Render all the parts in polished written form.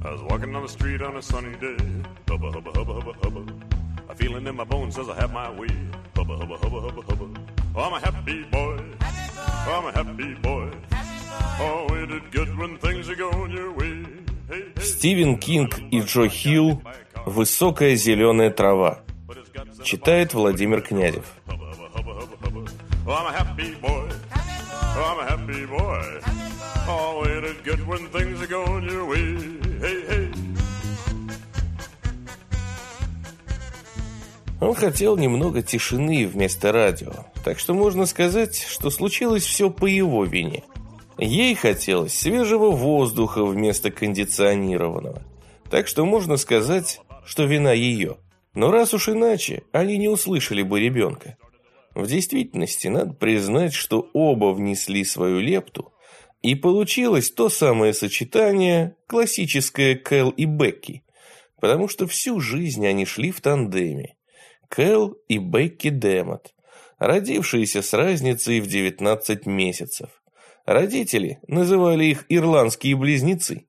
I was walking down the street on a sunny day. Hubba, hubba, hubba, hubba, hubba. A feeling in my bones says I have my way. Hubba, hubba, hubba, hubba, hubba. Oh, I'm a happy boy. Oh, I'm a happy boy. Oh, ain't it good when things are going your way? Hey, hey. Стивен Кинг и Джо Хилл «Высокая зеленая трава». Читает Владимир Князев. Oh, I'm a happy boy. Oh, I'm a happy boy. Oh, ain't it good when things are going your way? Hey, hey. Он хотел немного тишины вместо радио, так что можно сказать, что случилось все по его вине. Ей хотелось свежего воздуха вместо кондиционированного, так что можно сказать, что вина ее. Но раз уж иначе, они не услышали бы ребенка. В действительности, надо признать, что оба внесли свою лепту, и получилось то самое сочетание, классическое Кэл и Бекки, потому что всю жизнь они шли в тандеме. Кэл и Бекки Демот, родившиеся с разницей в 19 месяцев. Родители называли их ирландские близнецы.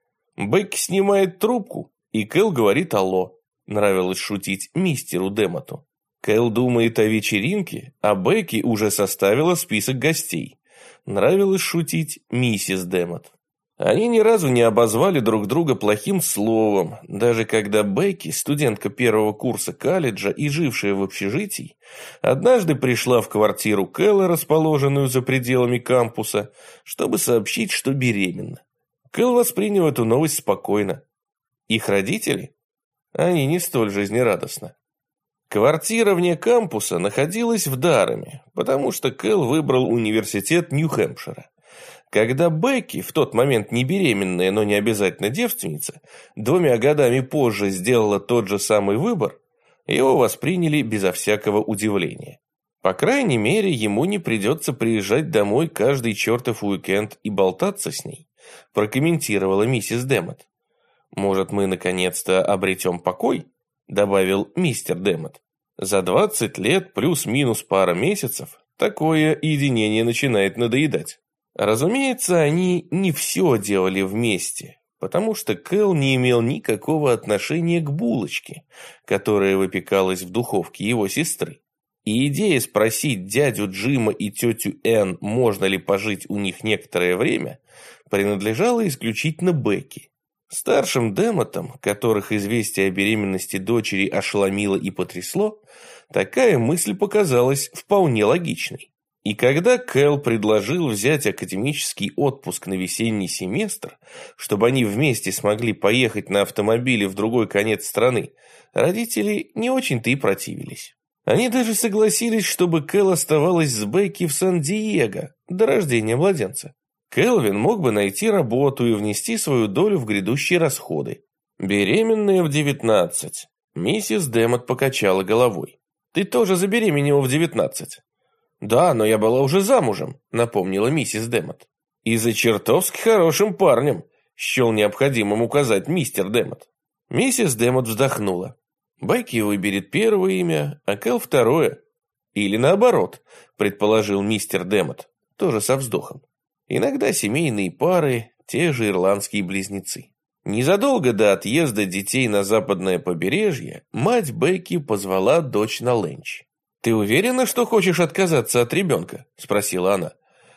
Бекки снимает трубку, и Кэл говорит «алло». Нравилось шутить мистеру Демоту. Кэл думает о вечеринке, а Бекки уже составила список гостей. Нравилось шутить миссис Демот. Они ни разу не обозвали друг друга плохим словом, даже когда Бекки, студентка первого курса колледжа и жившая в общежитии, однажды пришла в квартиру Кэла, расположенную за пределами кампуса, чтобы сообщить, что беременна. Кэл воспринял эту новость спокойно. Их родители? Они не столь жизнерадостны. Квартира вне кампуса находилась в Дараме, потому что Кэл выбрал университет Нью-Хэмпшира. Когда Бекки, в тот момент не беременная, но не обязательно девственница, 2 годами позже сделала тот же самый выбор, его восприняли безо всякого удивления. По крайней мере, ему не придется приезжать домой каждый чертов уикенд и болтаться с ней, прокомментировала миссис Демот. «Может, мы наконец-то обретем покой?» добавил мистер Демот. За 20 лет плюс-минус пара месяцев такое единение начинает надоедать. Разумеется, они не все делали вместе, потому что Кэл не имел никакого отношения к булочке, которая выпекалась в духовке его сестры. И идея спросить дядю Джима и тетю Энн, можно ли пожить у них некоторое время, принадлежала исключительно Бекки. Старшим Демотам, которых известие о беременности дочери ошеломило и потрясло, такая мысль показалась вполне логичной. И когда Кэл предложил взять академический отпуск на весенний семестр, чтобы они вместе смогли поехать на автомобиле в другой конец страны, родители не очень-то и противились. Они даже согласились, чтобы Кэл оставалась с Бекки в Сан-Диего до рождения младенца. Кэлвин мог бы найти работу и внести свою долю в грядущие расходы. Беременная в 19. Миссис Демот покачала головой. «Ты тоже забеременела в 19. «Да, но я была уже замужем», — напомнила миссис Демот. «И за чертовски хорошим парнем», — счел необходимым указать мистер Демот. Миссис Демот вздохнула. «Бекки выберет первое имя, а Кэл второе». «Или наоборот», — предположил мистер Демот, тоже со вздохом. «Иногда семейные пары — те же ирландские близнецы». Незадолго до отъезда детей на западное побережье мать Бекки позвала дочь на ленч. «Ты уверена, что хочешь отказаться от ребенка?» – спросила она.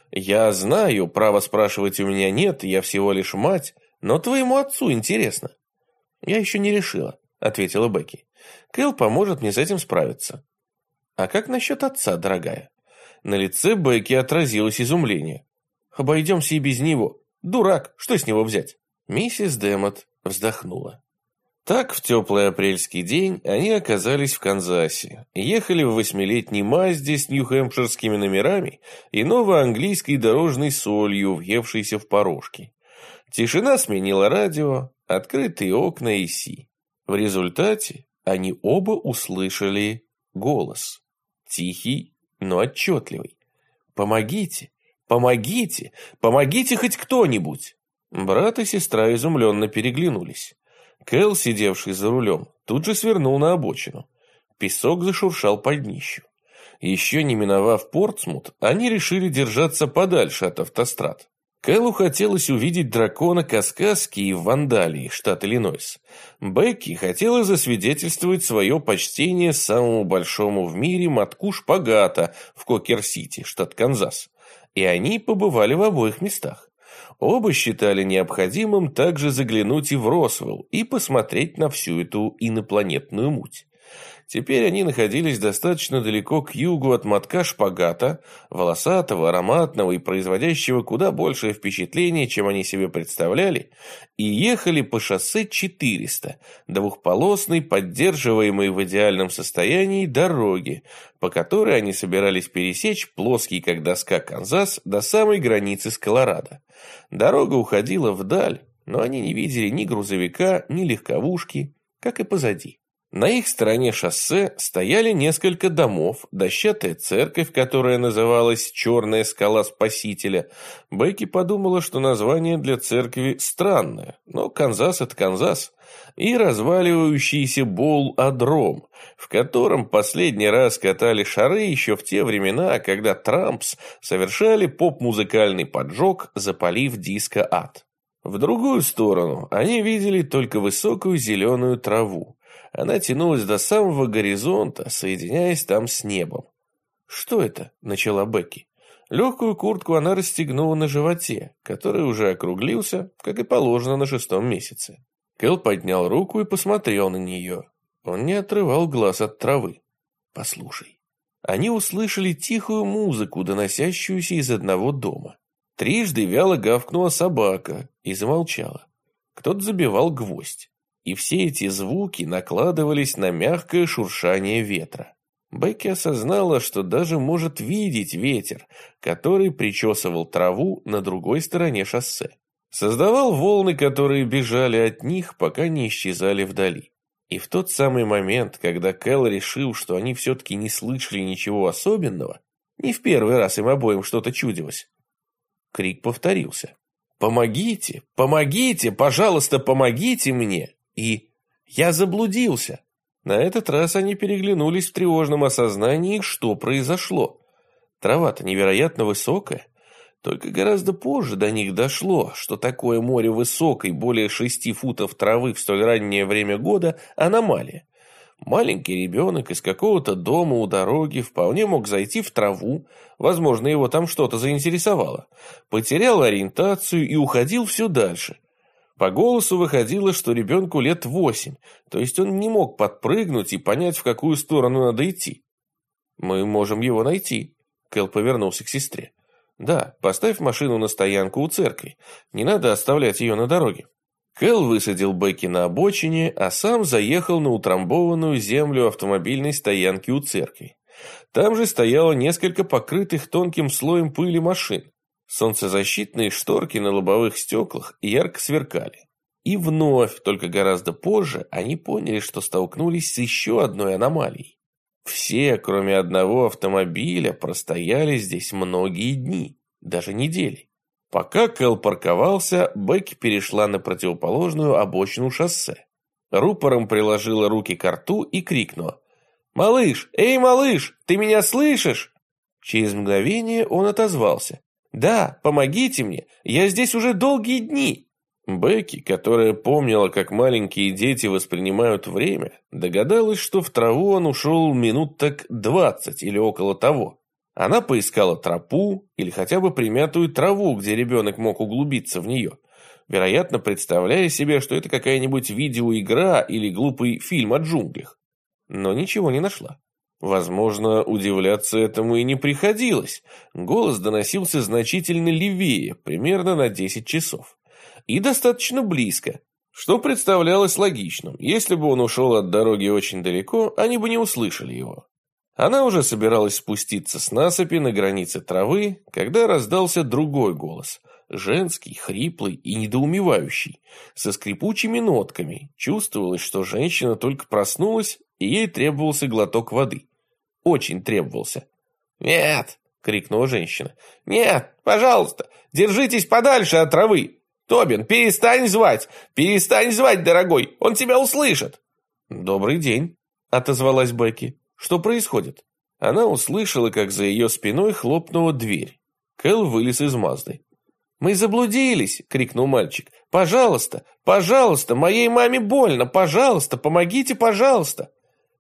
«Я знаю, права спрашивать у меня нет, я всего лишь мать, но твоему отцу интересно». «Я еще не решила», – ответила Бекки. «Кэл поможет мне с этим справиться». «А как насчет отца, дорогая?» На лице Бекки отразилось изумление. «Обойдемся и без него. Дурак, что с него взять?» Миссис Демот вздохнула. Так, в теплый апрельский день они оказались в Канзасе, ехали в 8-летней Мазде с нью-хэмпширскими номерами и новоанглийской дорожной солью, въевшейся в порожки. Тишина сменила радио, открытые окна и AC. В результате они оба услышали голос. Тихий, но отчетливый. «Помогите! Помогите! Помогите хоть кто-нибудь!» Брат и сестра изумленно переглянулись. Кэл, сидевший за рулем, тут же свернул на обочину. Песок зашуршал под днищу. Еще не миновав Портсмут, они решили держаться подальше от автострад. Кэллу хотелось увидеть дракона Каскаски в Вандалии, штат Иллинойс. Бекки хотела засвидетельствовать свое почтение самому большому в мире мотку шпагата в Кокер-Сити, штат Канзас. И они побывали в обоих местах. Оба считали необходимым также заглянуть и в Росвелл и посмотреть на всю эту инопланетную муть. Теперь они находились достаточно далеко к югу от мотка шпагата, волосатого, ароматного и производящего куда большее впечатление, чем они себе представляли, и ехали по шоссе 400, двухполосной, поддерживаемой в идеальном состоянии дороги, по которой они собирались пересечь плоский, как доска, Канзас до самой границы с Колорадо. Дорога уходила вдаль, но они не видели ни грузовика, ни легковушки, как и позади. На их стороне шоссе стояли несколько домов, дощатая церковь, которая называлась «Черная скала Спасителя». Бекки подумала, что название для церкви странное, но Канзас — это Канзас, и разваливающийся Боул-Адром, в котором последний раз катали шары еще в те времена, когда Трампс совершали поп-музыкальный поджог, запалив диско-ад. В другую сторону они видели только высокую зеленую траву. Она тянулась до самого горизонта, соединяясь там с небом. «Что это?» — начала Бекки. Легкую куртку она расстегнула на животе, который уже округлился, как и положено на 6-м месяце. Кэл поднял руку и посмотрел на нее. Он не отрывал глаз от травы. «Послушай». Они услышали тихую музыку, доносящуюся из одного дома. Трижды вяло гавкнула собака и замолчала. Кто-то забивал гвоздь. И все эти звуки накладывались на мягкое шуршание ветра. Бекки осознала, что даже может видеть ветер, который причесывал траву на другой стороне шоссе. Создавал волны, которые бежали от них, пока не исчезали вдали. И в тот самый момент, когда Кэл решил, что они все-таки не слышали ничего особенного, не в первый раз им обоим что-то чудилось, крик повторился. «Помогите! Помогите! Пожалуйста, помогите мне!» И «Я заблудился!» На этот раз они переглянулись в тревожном осознании, что произошло. Трава-то невероятно высокая. Только гораздо позже до них дошло, что такое море высокой, более 6 футов травы в столь раннее время года – аномалия. Маленький ребенок из какого-то дома у дороги вполне мог зайти в траву, возможно, его там что-то заинтересовало, потерял ориентацию и уходил все дальше. По голосу выходило, что ребенку лет 8, то есть он не мог подпрыгнуть и понять, в какую сторону надо идти. «Мы можем его найти», — Кэл повернулся к сестре. «Да, поставь машину на стоянку у церкви, не надо оставлять ее на дороге». Кэл высадил Бекки на обочине, а сам заехал на утрамбованную землю автомобильной стоянки у церкви. Там же стояло несколько покрытых тонким слоем пыли машин. Солнцезащитные шторки на лобовых стеклах ярко сверкали. И вновь, только гораздо позже, они поняли, что столкнулись с еще одной аномалией. Все, кроме одного автомобиля, простояли здесь многие дни, даже недели. Пока Кэл парковался, Бекки перешла на противоположную обочину шоссе. Рупором приложила руки к рту и крикнула: «Малыш! Эй, малыш! Ты меня слышишь?» Через мгновение он отозвался: «Да, помогите мне, я здесь уже долгие дни». Бекки, которая помнила, как маленькие дети воспринимают время, догадалась, что в траву он ушел минут так 20 или около того. Она поискала тропу или хотя бы примятую траву, где ребенок мог углубиться в нее, вероятно, представляя себе, что это какая-нибудь видеоигра или глупый фильм о джунглях. Но ничего не нашла. Возможно, удивляться этому и не приходилось. Голос доносился значительно левее, примерно на 10 часов. И достаточно близко, что представлялось логичным. Если бы он ушел от дороги очень далеко, они бы не услышали его. Она уже собиралась спуститься с насыпи на границе травы, когда раздался другой голос, женский, хриплый и недоумевающий, со скрипучими нотками. Чувствовалось, что женщина только проснулась, и ей требовался глоток воды. Очень требовался. «Нет!» — крикнула женщина. «Нет, пожалуйста, держитесь подальше от травы! Тобин, перестань звать! Перестань звать, дорогой! Он тебя услышит!» «Добрый день!» — отозвалась Бекки. «Что происходит?» Она услышала, как за ее спиной хлопнула дверь. Кэл вылез из Мазды. «Мы заблудились!» — крикнул мальчик. «Пожалуйста, пожалуйста, моей маме больно! Пожалуйста, помогите, пожалуйста!»